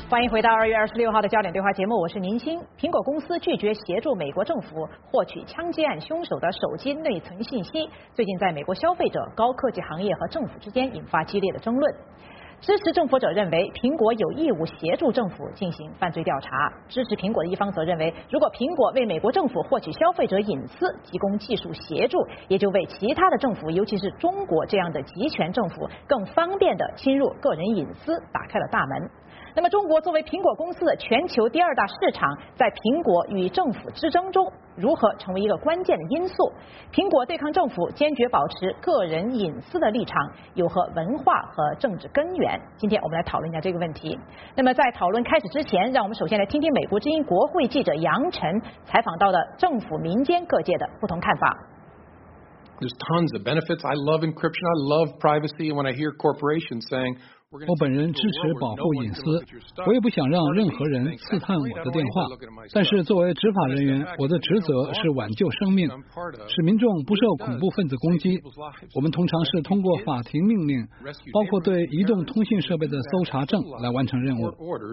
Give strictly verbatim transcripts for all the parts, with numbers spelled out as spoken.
欢迎回到二月二十六号的焦点对话节目，我是宁鑫。苹果公司拒绝协助美国政府获取枪击案凶手的手机内存信息，最近在美国消费者、高科技行业和政府之间引发激烈的争论。支持政府者认为，苹果有义务协助政府进行犯罪调查；支持苹果的一方则认为，如果苹果为美国政府获取消费者隐私提供技术协助，也就为其他的政府，尤其是中国这样的集权政府，更方便地侵入个人隐私打开了大门。那么，中国作为苹果公司的全球第二大市场，在苹果与政府之争中，如何成为一个关键的因素？苹果对抗政府，坚决保持个人隐私的立场，有何文化和政治根源？今天我们来讨论一下这个问题。那么，在讨论开始之前，让我们首先来听听美国之音国会记者杨晨采访到的政府、民间各界的不同看法。 There's tons of benefits. I love encryption. I love privacy. And when I hear corporations saying, 我本人支持保护隐私，我也不想让任何人刺探我的电话。但是作为执法人员，我的职责是挽救生命，使民众不受恐怖分子攻击。我们通常是通过法庭命令，包括对移动通信设备的搜查证来完成任务。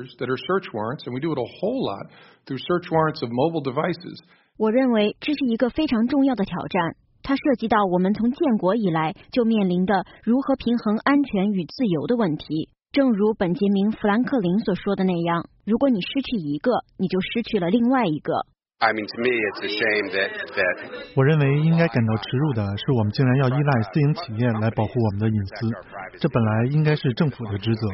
我认为这是一个非常重要的挑战。它涉及到我们从建国以来就面临的如何平衡安全与自由的问题。正如本杰明·富兰克林所说的那样，如果你失去一个，你就失去了另外一个。 我认为应该感到耻辱的是，我们竟然要依赖私营企业来保护我们的隐私，这本来应该是政府的职责。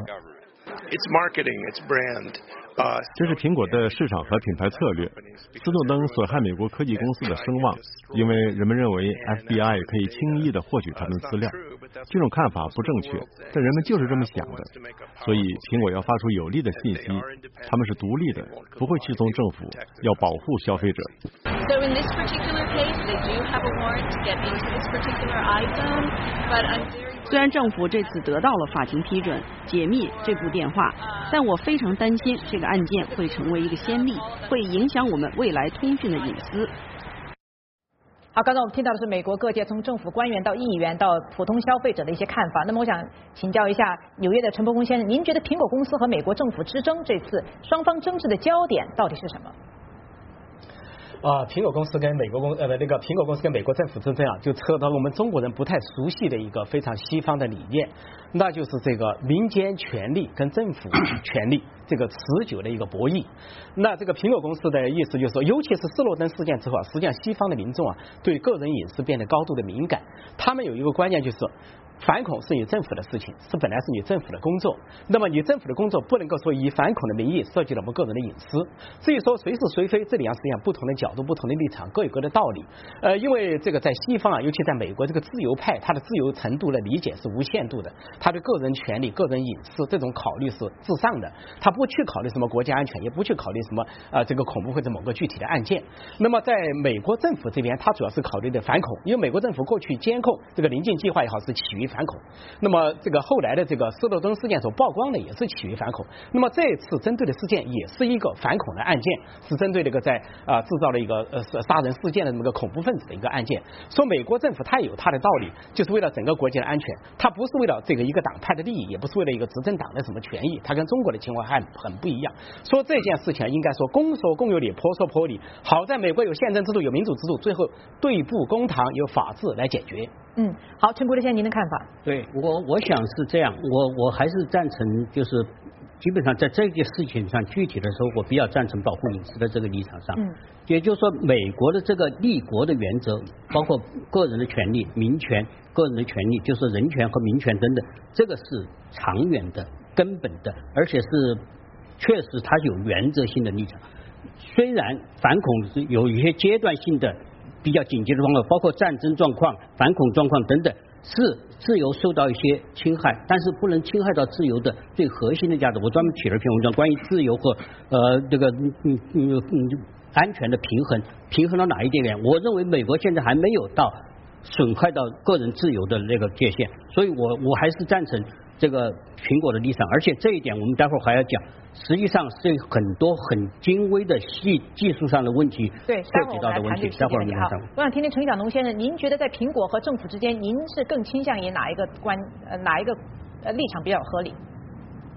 这是苹果的市场和品牌策略。斯诺登损害美国科技公司的声望，因为人们认为 F B I 可以轻易地获取他们的资料。这种看法不正确，但人们就是这么想的。所以苹果要发出有力的信息，他们是独立的，不会屈从政府，要保护消费者。 So in this particular case, they do have a warrant to get into this particular iPhone, but I'm very 虽然政府这次得到了法庭批准解密这部电话，但我非常担心这个案件会成为一个先例，会影响我们未来通讯的隐私。 好，刚刚我们听到的是美国各界从政府官员到议员到普通消费者的一些看法。那么我想请教一下纽约的陈伯公先生，您觉得苹果公司和美国政府之争这次双方争执的焦点到底是什么？ 啊，苹果公司跟美国公呃那个苹果公司跟美国政府之争啊，就扯到我们中国人不太熟悉的一个非常西方的理念，那就是这个民间权力跟政府权力这个持久的一个博弈。那这个苹果公司的意思就是说，尤其是斯诺登事件之后啊，实际上西方的民众啊对个人隐私变得高度的敏感，他们有一个观念就是，反恐是你政府的事情，是本来是你政府的工作。那么你政府的工作不能够说以反恐的名义涉及了我们个人的隐私。至于说谁是谁非，这里啊实际上不同的角度、不同的立场各有各的道理。呃，因为这个在西方啊，尤其在美国，这个自由派他的自由程度的理解是无限度的，他对个人权利、个人隐私这种考虑是至上的，他不去考虑什么国家安全，也不去考虑什么呃这个恐怖或者某个具体的案件。那么在美国政府这边，他主要是考虑的反恐，因为美国政府过去监控这个临近计划也好是起于反恐，那么这个后来的这个斯诺登事件所曝光的也是起于反恐，那么这次针对的事件也是一个反恐的案件，是针对这个在啊、呃、制造了一个呃杀人事件的那个恐怖分子的一个案件。说美国政府它也有它的道理，就是为了整个国家的安全，它不是为了这个一个党派的利益，也不是为了一个执政党的什么权益，它跟中国的情况还很不一样。说这件事情应该说公说公有理，婆说婆理。好在美国有宪政制度，有民主制度，最后对簿公堂，有法治来解决。 嗯，好，陈国立先生，您的看法？ 对我，我想是这样，我我还是赞成，就是基本上在这个事情上，具体的时候，我比较赞成保护隐私的这个立场上。嗯，也就是说，美国的这个立国的原则，包括个人的权利、民权、个人的权利，就是人权和民权等等，这个是长远的、根本的，而且是确实它有原则性的立场。虽然反恐是有一些阶段性的。比较紧急的状况，包括战争状况、反恐状况等等，是自由受到一些侵害，但是不能侵害到自由的最核心的价值。我专门写了一篇文章，关于自由和呃这个嗯嗯嗯安全的平衡，平衡到哪一点点？我认为美国现在还没有到损害到个人自由的那个界限，所以我我还是赞成这个苹果的立场，而且这一点我们待会儿还要讲。实际上是很多很精微的细技术上的问题， 对， 涉及到的问题。待会儿我们来谈。 我想听听程小农先生，您觉得在苹果和政府之间，您是更倾向于哪一个观呃哪一个呃立场比较合理？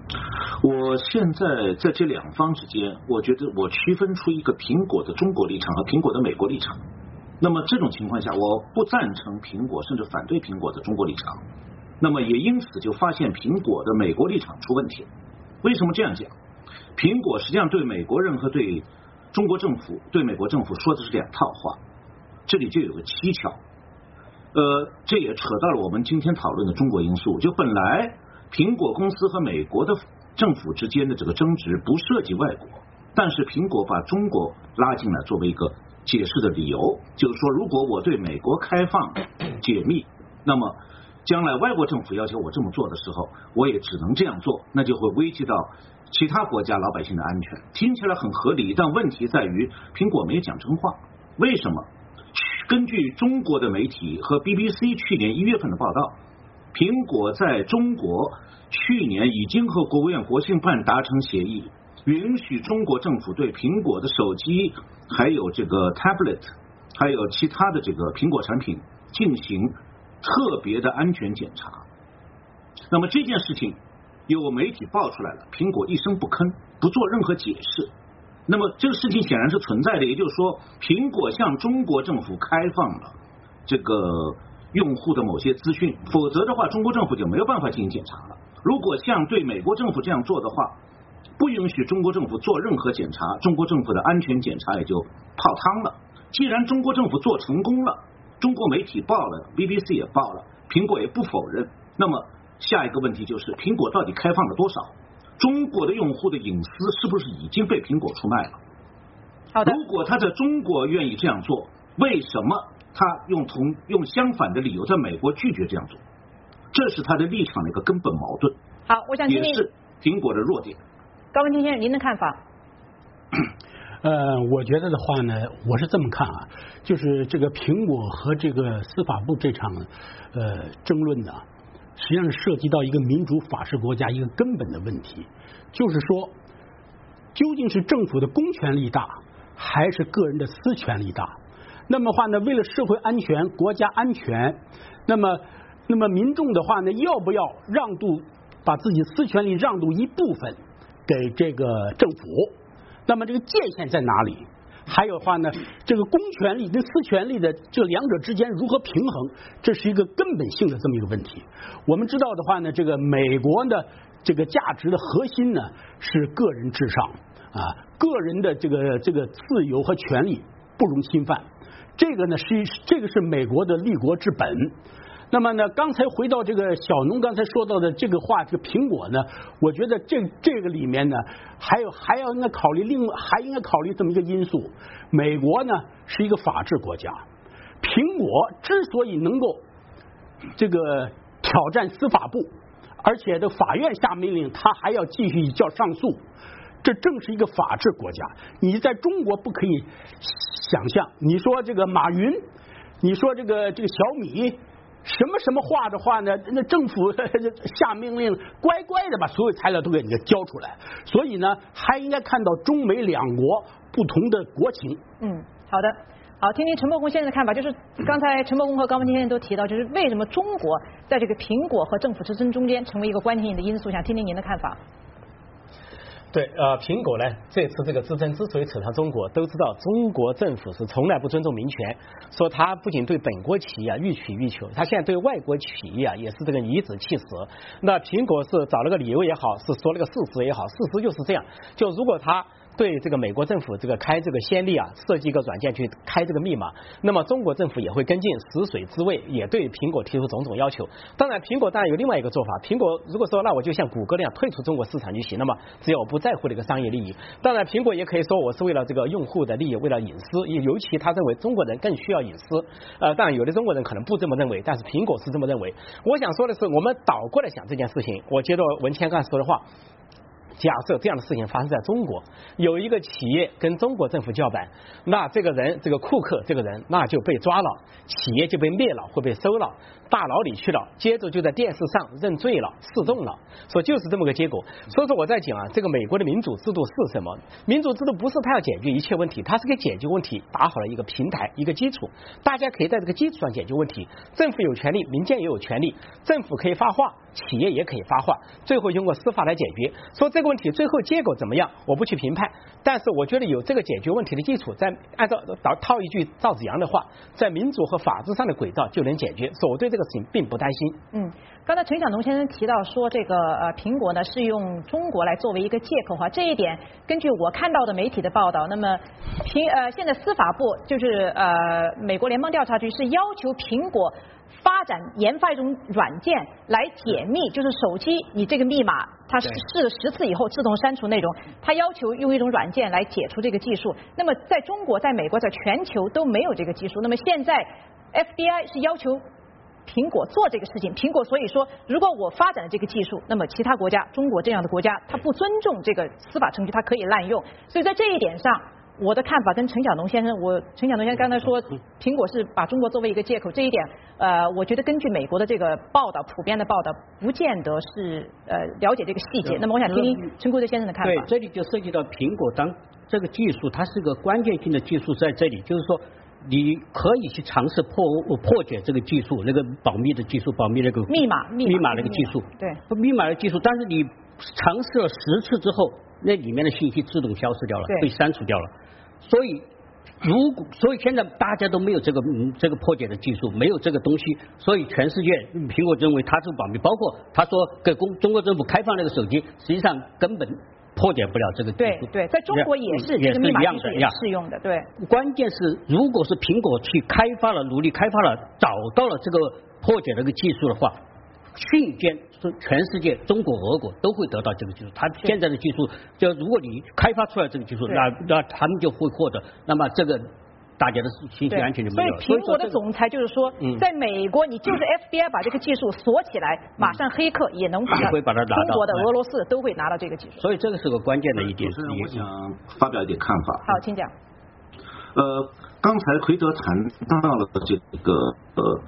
我现在在这两方之间，我觉得我区分出一个苹果的中国立场和苹果的美国立场。那么这种情况下，我不赞成苹果，甚至反对苹果的中国立场。那么也因此就发现苹果的美国立场出问题了。为什么这样讲？苹果实际上对美国人和对中国政府、对美国政府说的是两套话，这里就有个蹊跷。呃，这也扯到了我们今天讨论的中国因素。就本来苹果公司和美国的政府之间的这个争执不涉及外国，但是苹果把中国拉进来作为一个解释的理由，就是说如果我对美国开放解密，那么将来外国政府要求我这么做的时候，我也只能这样做，那就会危及到其他国家老百姓的安全。听起来很合理，但问题在于苹果没讲真话。为什么？根据中国的媒体和 B B C 去年一月份的报道，苹果在中国去年已经和国务院国信办达成协议，允许中国政府对苹果的手机还有这个 tablet 还有其他的这个苹果产品进行特别的安全检查。那么这件事情有媒体爆出来了，苹果一声不吭，不做任何解释。那么这个事情显然是存在的，也就是说苹果向中国政府开放了这个用户的某些资讯，否则的话中国政府就没有办法进行检查了。如果像对美国政府这样做的话，不允许中国政府做任何检查，中国政府的安全检查也就泡汤了。既然中国政府做成功了，中国媒体报了， B B C 也报了，苹果也不否认，那么下一个问题就是苹果到底开放了多少？中国的用户的隐私是不是已经被苹果出卖了？ 好的。 如果他在中国愿意这样做，为什么他用同用相反的理由在美国拒绝这样做？这是他的立场的一个根本矛盾。 好，我想听听也是苹果的弱点。 高文清先生，您的看法？ 呃，我觉得的话呢，我是这么看啊，就是这个苹果和这个司法部这场呃争论呢，实际上是涉及到一个民主法治国家一个根本的问题，就是说，究竟是政府的公权力大，还是个人的私权力大？那么话呢，为了社会安全、国家安全，那么那么民众的话呢，要不要让渡把自己私权力让渡一部分给这个政府？那么这个界限在哪里？还有话呢，这个公权力跟私权力的这两者之间如何平衡，这是一个根本性的这么一个问题。我们知道的话呢，这个美国的这个价值的核心呢是个人至上啊，个人的这个这个自由和权利不容侵犯，这个呢是这个是美国的立国之本。那么呢，刚才回到这个小农刚才说到的这个话，这个苹果呢，我觉得这这个里面呢，还有还要应该考虑另外还应该考虑这么一个因素，美国呢是一个法治国家，苹果之所以能够这个挑战司法部，而且的法院下命令，他还要继续叫上诉，这正是一个法治国家。你在中国不可以想象，你说这个马云，你说这个这个小米。什么什么话的话呢？那政府下命令，乖乖的把所有材料都给你交出来。所以呢，还应该看到中美两国不同的国情。 嗯，好的，好，听听陈伯宏先生的看法。就是刚才陈伯宏和高文清先生都提到，就是为什么中国在这个苹果和政府之争中间成为一个关键性的因素，想听听您的看法。 对，呃，苹果呢，这次这个之争之所以扯上中国，都知道中国政府是从来不尊重民权，说他不仅对本国企业啊欲取欲求，他现在对外国企业啊也是这个颐指气使。那苹果是找了个理由也好，是说了个事实也好，事实就是这样。就如果他对这个美国政府这个开这个先例啊，设计一个软件去开这个密码，那么中国政府也会跟进食髓知味，也对苹果提出种种要求。当然，苹果当然有另外一个做法，苹果如果说那我就像谷歌那样退出中国市场就行了嘛，只要我不在乎这个商业利益。当然，苹果也可以说我是为了这个用户的利益，为了隐私，尤其他认为中国人更需要隐私。呃，当然有的中国人可能不这么认为，但是苹果是这么认为。我想说的是，我们倒过来想这件事情，我接着文谦刚才说的话。假设这样的事情发生在中国，有一个企业跟中国政府叫板，那这个人这个库克这个人那就被抓了，企业就被灭了，会被收了，大牢里去了，接着就在电视上认罪了，示众了，说就是这么个结果。所以说我在讲啊，这个美国的民主制度是什么？民主制度不是他要解决一切问题，他是给解决问题打好了一个平台，一个基础，大家可以在这个基础上解决问题。政府有权利，民间也有权利，政府可以发话， 企业也可以发话，最后通过司法来解决。说这个问题最后结果怎么样，我不去评判，但是我觉得有这个解决问题的基础，在按照套一句赵子阳的话，在民主和法治上的轨道就能解决，所以我对这个事情并不担心。 嗯，刚才陈晓农先生提到说，这个呃苹果呢是用中国来作为一个借口哈，这一点根据我看到的媒体的报道，那么苹呃现在司法部就是呃美国联邦调查局是要求苹果发展研发一种软件来解密，就是手机你这个密码它试了十次以后自动删除那种，它要求用一种软件来解除这个技术。那么在中国、在美国、在全球都没有这个技术。那么现在 F B I 是要求苹果做这个事情，苹果所以说，如果我发展了这个技术，那么其他国家，中国这样的国家，它不尊重这个司法程序，它可以滥用。所以在这一点上，我的看法跟陈晓农先生，我陈晓农先生刚才说，苹果是把中国作为一个借口，这一点，呃，我觉得根据美国的这个报道，普遍的报道，不见得是呃了解这个细节。那么我想听听陈国哲先生的看法。 对，这里就涉及到苹果当这个技术，它是个关键性的技术在这里，就是说。你可以去尝试破破解这个技术，那个保密的技术，保密那个密码密码那个技术， 对， 密码的技术，但是你尝试了十次之后，那里面的信息自动消失掉了，被删除掉了。所以，如果所以现在大家都没有这个嗯这个破解的技术，没有这个东西，所以全世界苹果认为它这个保密，包括他说给公中国政府开放那个手机，实际上根本。破解不了这个技术， 对对，在中国也是也是一样的， 也是适用的，对。 关键是，如果是苹果去开发了、努力开发了、找到了这个破解这个技术的话，瞬间全世界、中国、俄国都会得到这个技术。它现在的技术，就如果你开发出来这个技术，那那他们就会获得。那么这个。大家的信息安全就没有了。 所以苹果的总裁就是说，在美国你就是 F B I 把这个技术锁起来，马上黑客也能把它， 会把它拿到。 中国的、俄罗斯都会拿到这个技术。 所以这个是个关键的一点。 主持人，我想发表一点看法。 好，请讲。 呃，刚才奎德谈到了这个呃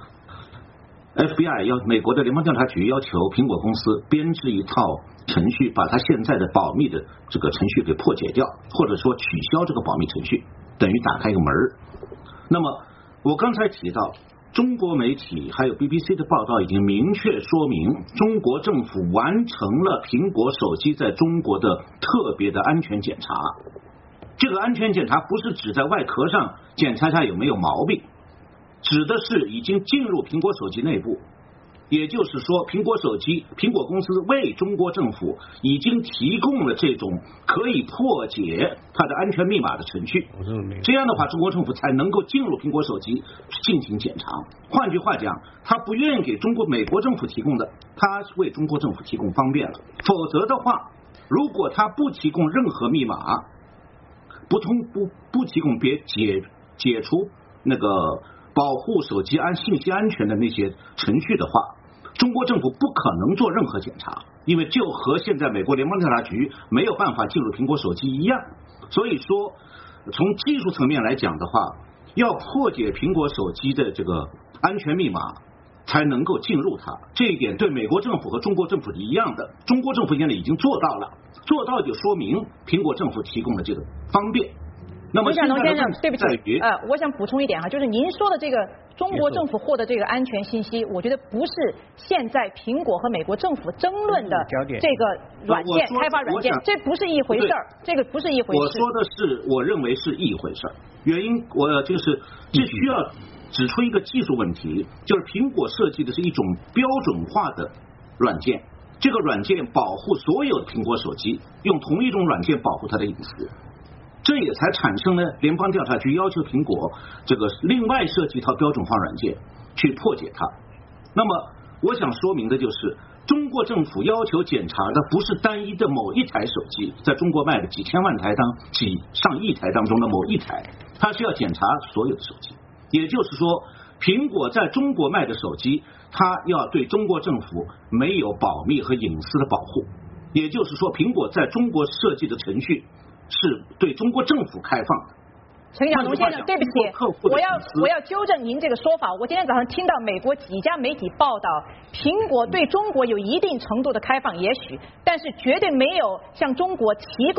，F B I 要美国的联邦调查局要求苹果公司编制一套程序，把它现在的保密的这个程序给破解掉，或者说取消这个保密程序。等于打开一个门儿。那么我刚才提到，中国媒体还有 B B C 的报道已经明确说明，中国政府完成了苹果手机在中国的特别的安全检查。这个安全检查不是指在外壳上检查一下有没有毛病，指的是已经进入苹果手机内部。也就是说，苹果手机，苹果公司为中国政府已经提供了这种可以破解它的安全密码的程序。这样的话，中国政府才能够进入苹果手机进行检查。换句话讲，他不愿意给中国美国政府提供的，他为中国政府提供方便了。否则的话，如果他不提供任何密码，不通不不提供别解解除那个保护手机安信息安全的那些程序的话，中国政府不可能做任何检查，因为就和现在美国联邦调查局没有办法进入苹果手机一样。所以说，从技术层面来讲的话，要破解苹果手机的这个安全密码，才能够进入它。这一点对美国政府和中国政府是一样的。中国政府现在已经做到了，做到就说明苹果政府提供的这个方便。那么， 陈晓农先生，对不起，呃，我想补充一点哈，就是您说的这个中国政府获得这个安全信息，我觉得不是现在苹果和美国政府争论的这个软件开发软件，这不是一回事儿，这个不是一回事。 我说的是，我认为是一回事儿。原因我就是这需要指出一个技术问题，就是苹果设计的是一种标准化的软件，这个软件保护所有的苹果手机，用同一种软件保护它的隐私。这也才产生了联邦调查局要求苹果这个另外设计一套标准化软件去破解它。那么我想说明的就是，中国政府要求检查的不是单一的某一台手机，在中国卖的几千万台当几上亿台当中的某一台，它是要检查所有的手机。也就是说，苹果在中国卖的手机，它要对中国政府没有保密和隐私的保护。也就是说，苹果在中国设计的程序是对中国政府开放的。 陈晓农先生，对不起，我要我要纠正您这个说法。我今天早上听到美国几家媒体报道，苹果对中国有一定程度的开放，也许，但是绝对没有向中国提供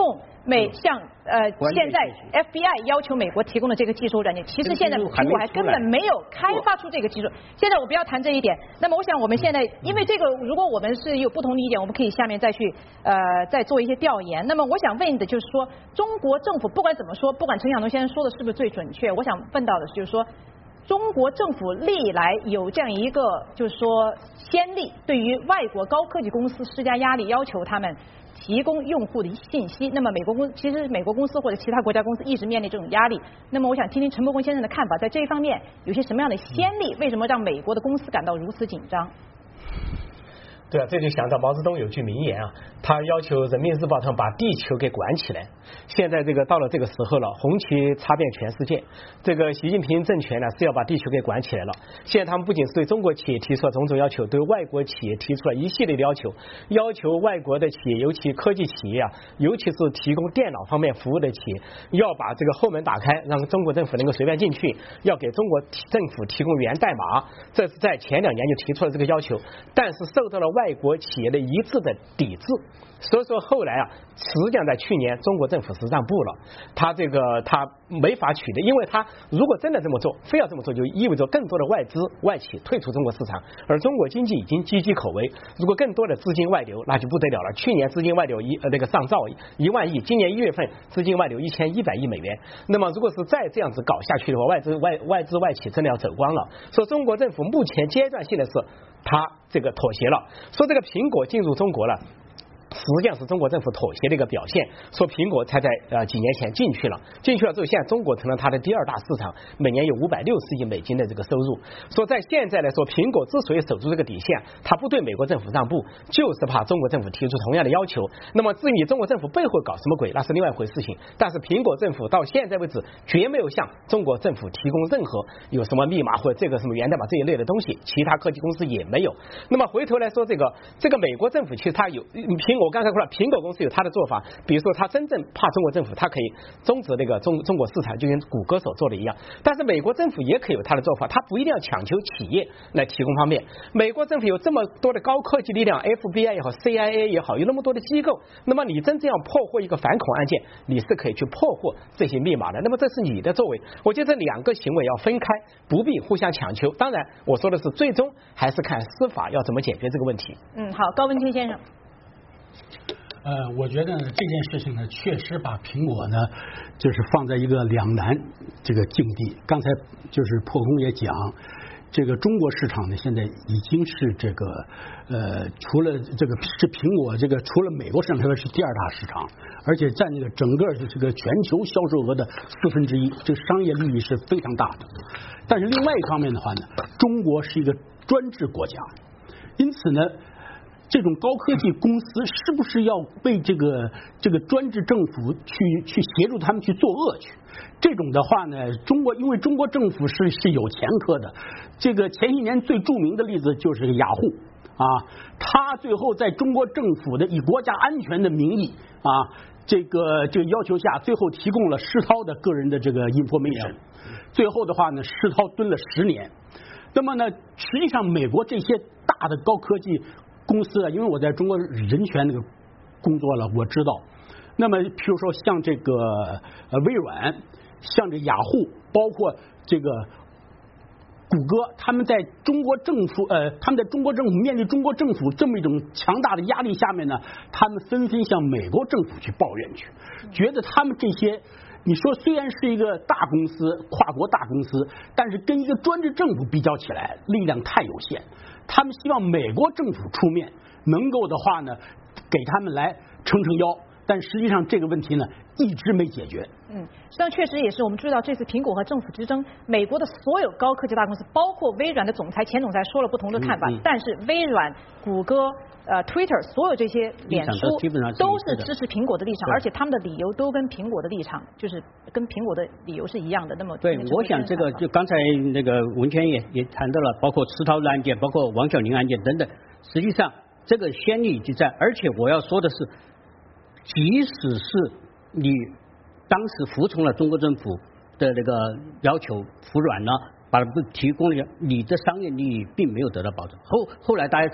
美像呃现在 F B I 要求美国提供的这个技术软件，其实现在苹果还根本没有开发出这个技术。现在我不要谈这一点。那么我想我们现在因为这个，如果我们是有不同的意见，我们可以下面再去呃再做一些调研。那么我想问的就是说，中国政府不管怎么说，不管陈晓东先生说的是不是最准确，我想问到的就是说。中国政府历来有这样一个，就是说先例，对于外国高科技公司施加压力，要求他们提供用户的信息。那么美国公，其实美国公司或者其他国家公司一直面临这种压力。那么我想听听陈伯公先生的看法，在这一方面有些什么样的先例？为什么让美国的公司感到如此紧张？ 对啊，这就想到毛泽东有句名言啊，他要求人民日报上把地球给管起来。现在这个到了这个时候了，红旗插遍全世界，这个习近平政权呢是要把地球给管起来了。现在他们不仅是对中国企业提出了种种要求，对外国企业提出了一系列的要求，要求外国的企业，尤其科技企业啊，尤其是提供电脑方面服务的企业，要把这个后门打开，让中国政府能够随便进去，要给中国政府提供源代码。这是在前两年就提出了这个要求，但是受到了外国企业的一致的抵制。所以说后来啊，实际上在去年中国政府是让步了，他这个他没法取得，因为他如果真的这么做，非要这么做，就意味着更多的外资外企退出中国市场，而中国经济已经岌岌可危，如果更多的资金外流，那就不得了了。去年资金外流一呃那个上兆一万亿，今年一月份资金外流一千一百亿美元，那么如果是再这样子搞下去的话，外资外外资外企真的要走光了。所以中国政府目前阶段性的是他这个妥协了，说这个苹果进入中国了。实际上是中国政府妥协的一个表现，说苹果才在呃几年前进去了，进去了之后，现在中国成了它的第二大市场，每年有五百六十亿美金的这个收入。说在现在来说，苹果之所以守住这个底线，它不对美国政府让步，就是怕中国政府提出同样的要求。那么至于中国政府背后搞什么鬼，那是另外一回事情。但是苹果政府到现在为止，绝没有向中国政府提供任何有什么密码或者这个什么源代码这一类的东西，其他科技公司也没有。那么回头来说，这个这个美国政府其实它有苹。我刚才说了，苹果公司有它的做法，比如说它真正怕中国政府，它可以终止那个中中国市场，就跟谷歌所做的一样。但是美国政府也可以有它的做法，它不一定要强求企业来提供方面。美国政府有这么多的高科技力量 ，F B I 也好 ，C I A 也好，有那么多的机构，那么你真正要破获一个反恐案件，你是可以去破获这些密码的。那么这是你的作为，我觉得这两个行为要分开，不必互相强求。当然，我说的是最终还是看司法要怎么解决这个问题。 嗯，好，高文清先生。 呃，我觉得这件事情呢，确实把苹果呢，就是放在一个两难这个境地。刚才就是破空也讲，这个中国市场呢，现在已经是这个呃，除了这个是苹果这个除了美国市场，它是第二大市场，而且占这个整个这个全球销售额的四分之一，这个商业利益是非常大的。但是另外一方面的话呢，中国是一个专制国家，因此呢。这种高科技公司是不是要被这个这个专制政府去去协助他们去作恶去？这种的话呢，中国因为中国政府是是有前科的，这个前些年最著名的例子就是雅虎啊，他最后在中国政府的以国家安全的名义啊，这个这个要求下，最后提供了施涛的个人的这个 information， 最后的话呢，施涛蹲了十年。那么呢，实际上美国这些大的高科技公司啊，因为我在中国人权那个工作了，我知道。那么，譬如说像这个呃微软，像这雅虎，包括这个谷歌，他们在中国政府呃，他们在中国政府面对中国政府这么一种强大的压力下面呢，他们纷纷向美国政府去抱怨去，觉得他们这些。你说虽然是一个大公司，跨国大公司，但是跟一个专制政府比较起来，力量太有限。他们希望美国政府出面，能够的话呢，给他们来撑撑腰。但实际上这个问题呢，一直没解决。 嗯，实际上确实也是我们注意到这次苹果和政府之争，美国的所有高科技大公司，包括微软的总裁、前总裁说了不同的看法，嗯嗯、但是微软、谷歌、呃 Twitter 所有这些脸书都是支持苹果的立场，而且他们的理由都跟苹果的立场就是跟苹果的理由是一样的。那么对，我想这个就刚才那个文谦也也谈到了，包括池涛的案件，包括王小宁案件等等，实际上这个先例已经在，而且我要说的是。即使是你当时服从了中国政府的那个要求，服软了，把它提供了，你的商业利益并没有得到保证。后后来大家知道，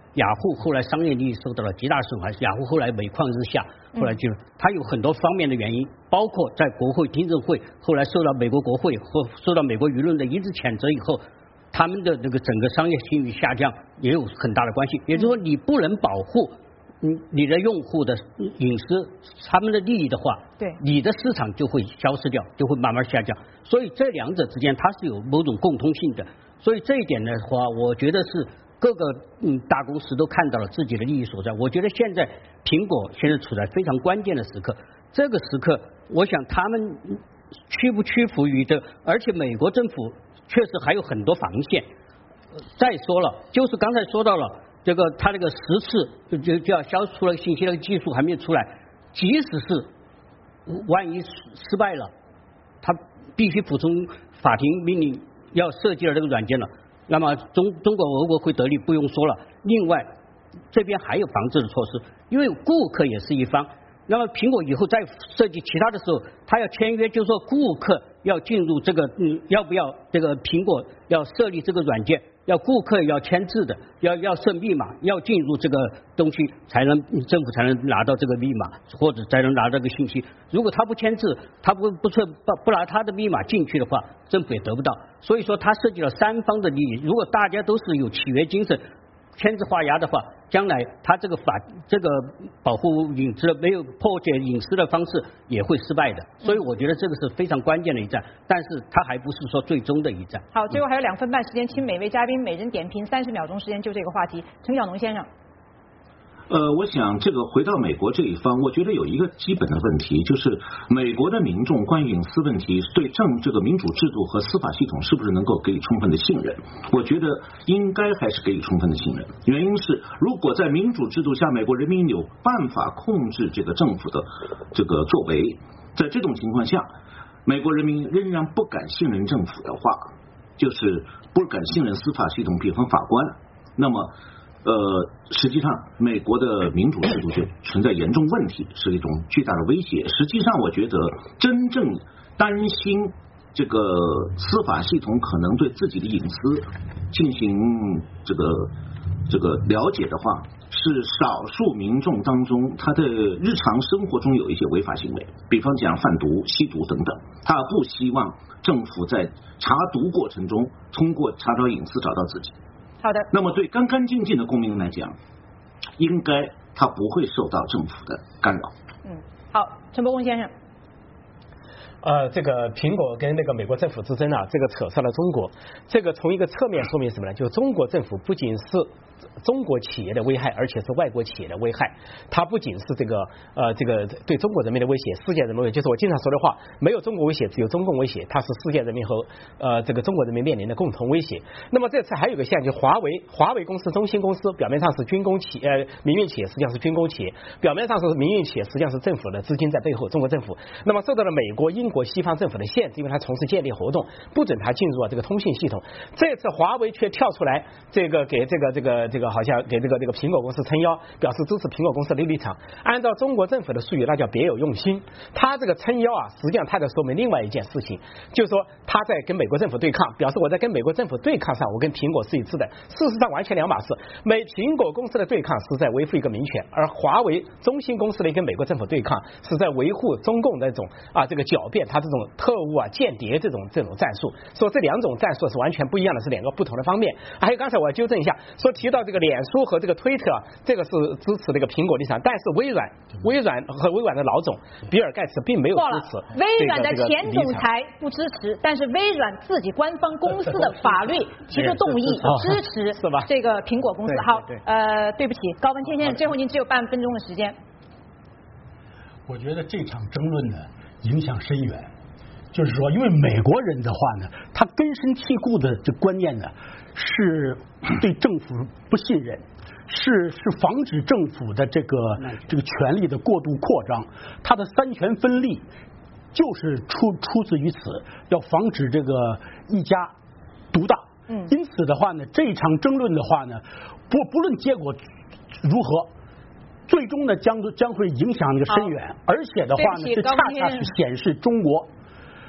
雅虎后来商业利益受到了极大损害，雅虎后来每况日下，后来就它有很多方面的原因，包括在国会听证会后来受到美国国会或受到美国舆论的一致谴责以后，他们的这个整个商业信誉下降也有很大的关系。也就是说，你不能保护嗯你的用户的隐私，他们的利益的话， 对， 你的市场就会消失掉，就会慢慢下降。所以这两者之间它是有某种共通性的。所以这一点的话，我觉得是各个嗯大公司都看到了自己的利益所在。我觉得现在苹果现在处在非常关键的时刻，这个时刻，我想他们屈不屈服于这，而且美国政府确实还有很多防线。再说了，就是刚才说到了这个，他这个十次就就就要消除了信息，那个技术还没有出来，即使是万一失败了，他必须服从法庭命令，要设计了这个软件了，那么中中国俄国会得利，不用说了。另外，这边还有防治的措施，因为顾客也是一方。那么苹果以后再设计其他的时候，他要签约，就是说顾客要进入这个，嗯，要不要这个苹果要设立这个软件，要顾客要签字的，要要设密码，要进入这个东西才能政府才能拿到这个密码，或者才能拿到这个信息。如果他不签字，他不不不不拿他的密码进去的话，政府也得不到。所以说，他设计了三方的利益。如果大家都是有契约精神，签字画押的话，将来他这个法这个保护隐私没有破解隐私的方式也会失败的，所以我觉得这个是非常关键的一战，但是它还不是说最终的一战。 好，最后还有两分半时间，请每位嘉宾每人点评三十秒钟时间，就这个话题。陈小农先生。 呃，我想这个回到美国这一方，我觉得有一个基本的问题，就是美国的民众关于隐私问题对政这个民主制度和司法系统是不是能够给予充分的信任？我觉得应该还是给予充分的信任。原因是，如果在民主制度下，美国人民有办法控制这个政府的这个作为，在这种情况下，美国人民仍然不敢信任政府的话，就是不敢信任司法系统，比方法官，那么。呃，实际上，美国的民主制度就存在严重问题，是一种巨大的威胁。实际上，我觉得真正担心这个司法系统可能对自己的隐私进行这个这个了解的话，是少数民众当中他的日常生活中有一些违法行为，比方讲贩毒、吸毒等等，他不希望政府在查毒过程中通过查找隐私找到自己。 好的。 那么对干干净净的公民来讲，应该他不会受到政府的干扰。 嗯，好，陈伯公先生。 呃，这个苹果跟那个美国政府之争啊，这个扯上了中国。这个从一个侧面说明什么呢？就是中国政府不仅是中国企业的危害，而且是外国企业的危害。它不仅是这个呃这个对中国人民的威胁，世界人民威胁，就是我经常说的话，没有中国威胁，只有中共威胁，它是世界人民和呃这个中国人民面临的共同威胁。那么这次还有一个现象，就华为，华为公司、中兴公司表面上是军工企呃民营企业，实际上是军工企业；表面上是民营企业，实际上是政府的资金在背后，中国政府。那么受到了美国、英国、西方政府的限制，因为它从事间谍活动，不准它进入啊这个通信系统。这次华为却跳出来，这个给这个这个这个好像给这个这个苹果公司撑腰，表示支持苹果公司的立场。按照中国政府的术语，那叫别有用心。他这个撑腰啊，实际上他在说明另外一件事情，就是说他在跟美国政府对抗，表示我在跟美国政府对抗上，我跟苹果是一致的。事实上完全两码事。美苹果公司的对抗是在维护一个民权，而华为、中兴公司的跟美国政府对抗是在维护中共的这种啊这个狡辩，他这种特务啊、间谍这种这种战术。说这两种战术是完全不一样的，是两个不同的方面。还有刚才我要纠正一下，说提到这个脸书和这个推特，这个是支持这个苹果立场，但是微软、微软和微软的老总比尔盖茨并没有支持。 微软的前总裁不支持，但是微软自己官方公司的法律提出动议支持这个苹果公司。好，呃，对不起，高文谦先生，最后您只有半分钟的时间。 我觉得这场争论呢影响深远，就是说，因为美国人的话呢，他根深蒂固的这观念呢是对政府不信任，是是防止政府的这个这个权力的过度扩张，他的三权分立就是出出自于此，要防止这个一家独大。嗯，因此的话呢，这场争论的话呢，不不论结果如何，最终呢将将会影响那个深远，而且的话呢，这恰恰是显示中国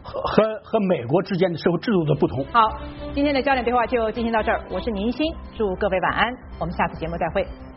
和和和美国之间的社会制度的不同。 好，今天的焦点对话就进行到这儿，我是宁鑫，祝各位晚安，我们下次节目再会。